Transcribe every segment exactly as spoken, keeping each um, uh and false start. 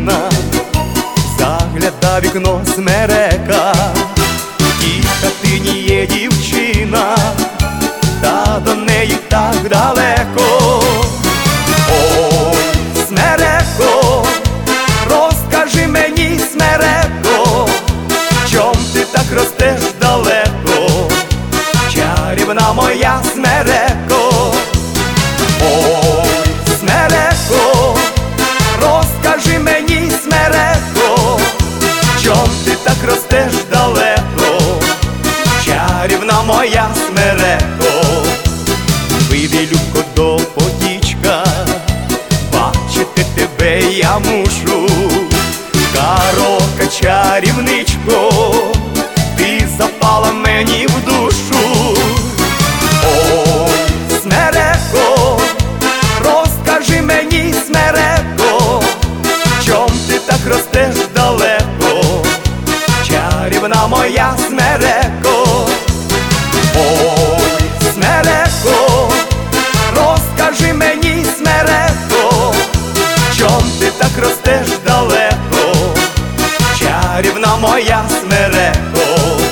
дівчина, загляда вікно смерека. В тій хатині є дівчина, та до неї так далеко. Ой, смереко, розкажи мені, смереко, чом ти так ростеш далеко, чарівна моя смереко. Ой, смереко, розкажи мені, смереко, чом ти так ростеш далеко, чарівна моя смереко. Вийди, любко, до потічка, бачити тебе я мушу. Карока, чарівничко, ти запала мені в душу. Ой, смереко, розкажи мені, смереко, чом ти так ростеш далеко, чарівна моя смереко. Ой, смереко, розкажи мені, смереко, чом ти так ростеш далеко, чарівна моя смереко.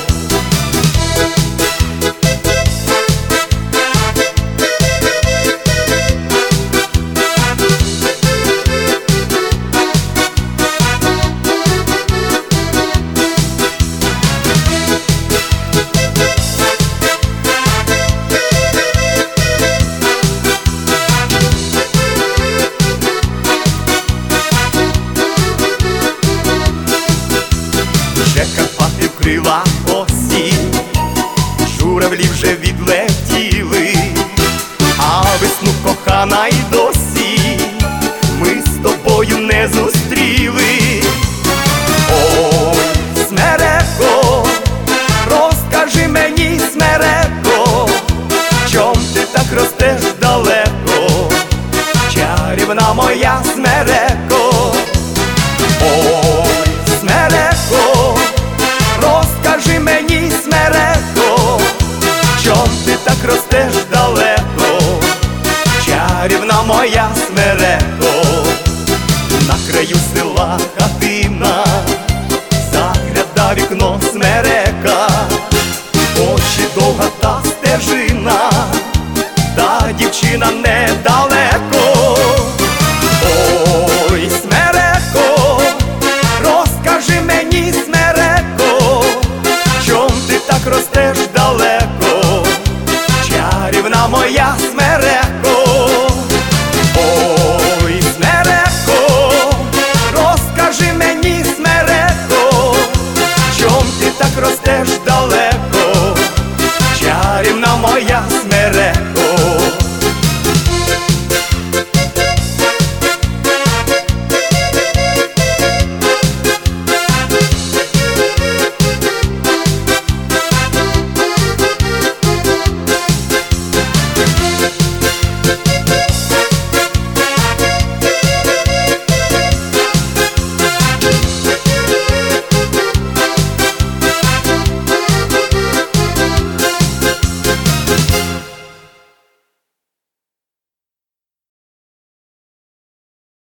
Вже Карпати вкрила осінь, журавлі вже відлетіли, а весну, кохана, й досі ми з тобою не зустріли. Ой, смереко, розкажи мені, смереко, чом ти так ростеш далеко, чарівна моя смереко. Ой, смереко, розкажи мені, смереко, чом ти так ростеш